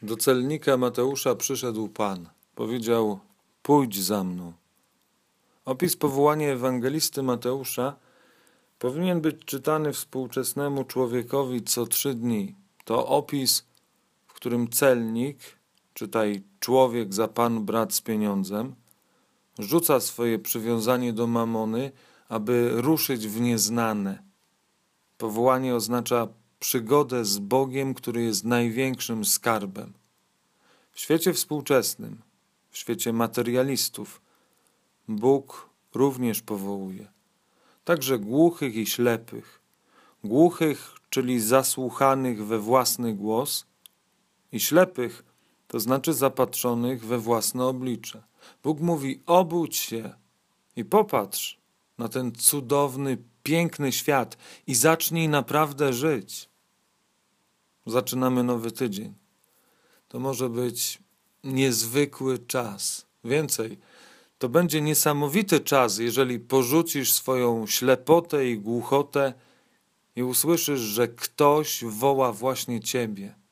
Do celnika Mateusza przyszedł Pan. Powiedział: pójdź za mną. Opis powołania ewangelisty Mateusza powinien być czytany współczesnemu człowiekowi co 3 dni. To opis, w którym celnik, czytaj człowiek za pan brat z pieniądzem, rzuca swoje przywiązanie do mamony, aby ruszyć w nieznane. Powołanie oznacza przygodę z Bogiem, który jest największym skarbem. W świecie współczesnym, w świecie materialistów, Bóg również powołuje. Także głuchych i ślepych. Głuchych, czyli zasłuchanych we własny głos, i ślepych, to znaczy zapatrzonych we własne oblicze. Bóg mówi: obudź się i popatrz na ten cudowny, piękny świat i zacznij naprawdę żyć. Zaczynamy nowy tydzień. To może być niezwykły czas. Więcej, to będzie niesamowity czas, jeżeli porzucisz swoją ślepotę i głuchotę i usłyszysz, że ktoś woła właśnie ciebie.